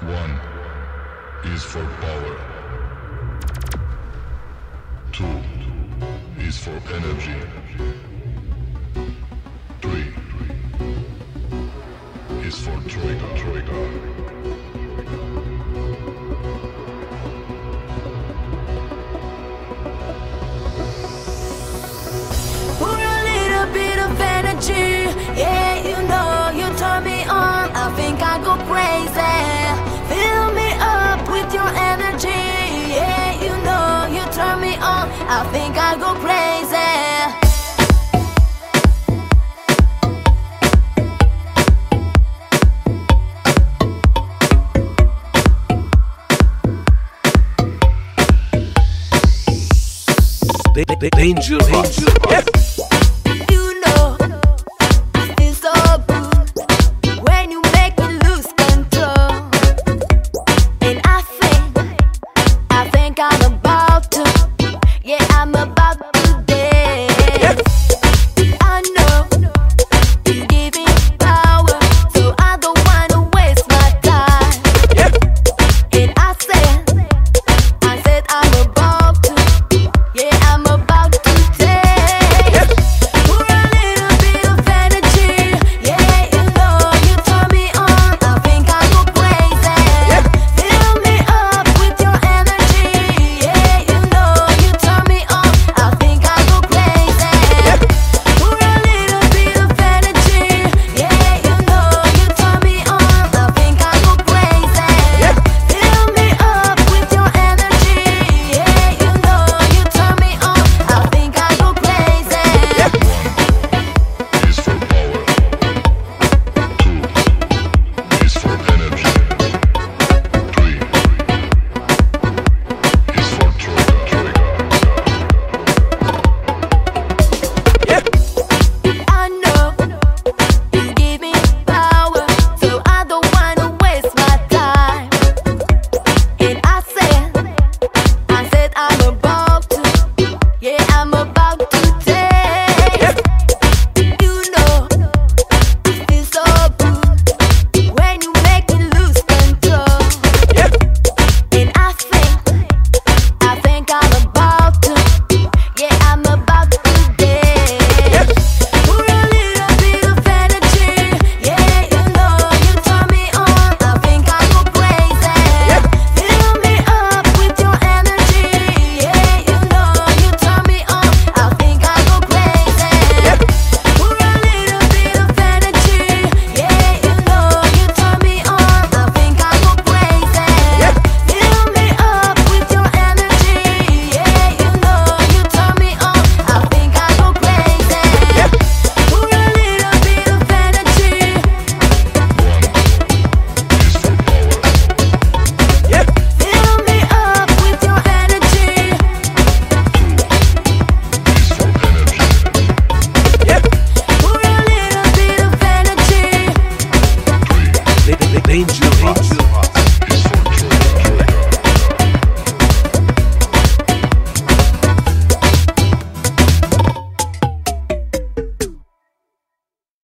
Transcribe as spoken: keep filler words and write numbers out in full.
One is for power. Two is for energy. Three is for Troika, Troika. For a little bit of energy, yeah, you know, you turn me on. I think I go crazy. Fill me up with your energy, yeah, you know, you turn me on. I think I go crazy. Danger, danger.